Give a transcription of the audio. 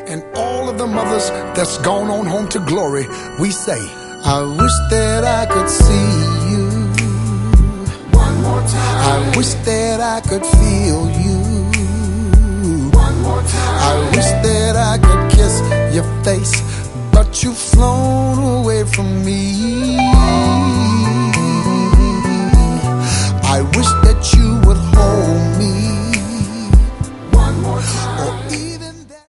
And all of the mothers that's gone on home to glory, we say, I wish that I could see you one more time. I wish that I could feel you one more time. I wish that I could kiss your face